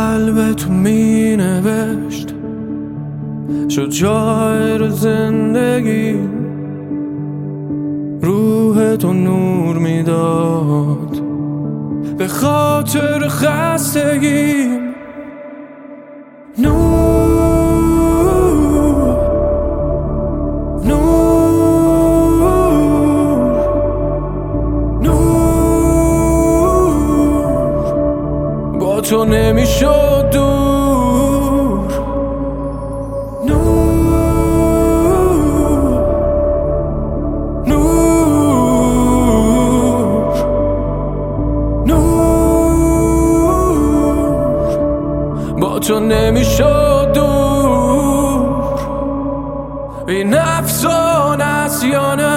قلب تو می نوشت شد شاعر زندگی، روح تو نور میداد به خاطر خستگیم. نور نور نور با تو نمیشد دور. نور نور نور با تو نمیشد دور. این افسانه است یا نه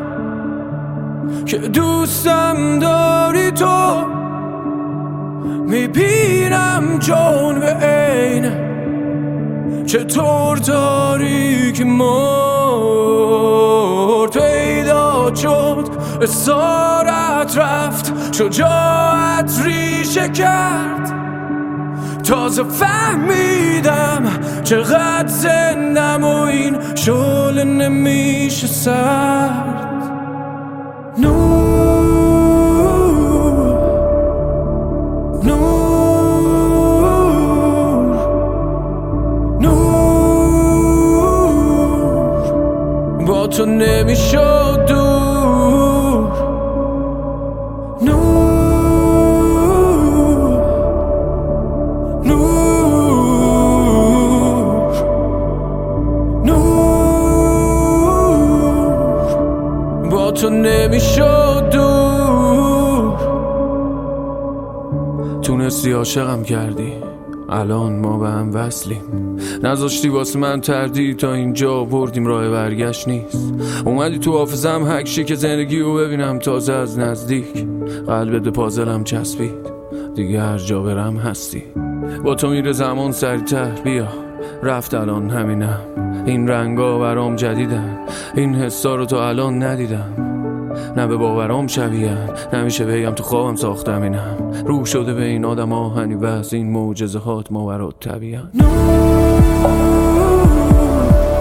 که دوستم داری تو؟ میبینم جون به عینه چطور داری که مرد پیدا شد، اسارت رفت، شجاعت ریشه کرد. تازه فهمیدم چقدر زندم و این شعله نمیشه سرد. نور نور نور با تو نمیشد دور. نور نور نور با تو نمیشد دور. تونستی عاشقم کردی، الان ما به هم وصلیم. نذاشتی واسه من تردید، تا اینجا بردیم راه برگشت نیست. اومدی تو حافظم حکشی که زندگی رو ببینم تازه از نزدیک. قلبت به پازلم چسبید، دیگه هر جا برم هستی. با تو میره زمان سریعتر، بیا رفت الان همینم. این رنگا برام جدیدن، این حسا رو تا الان ندیدم. نه به باورام شبیهن، نمیشه بگم تو خوابم ساختم اینم. روح شده به این آدم آهنی و از این معجزهات ماورات طبیعن.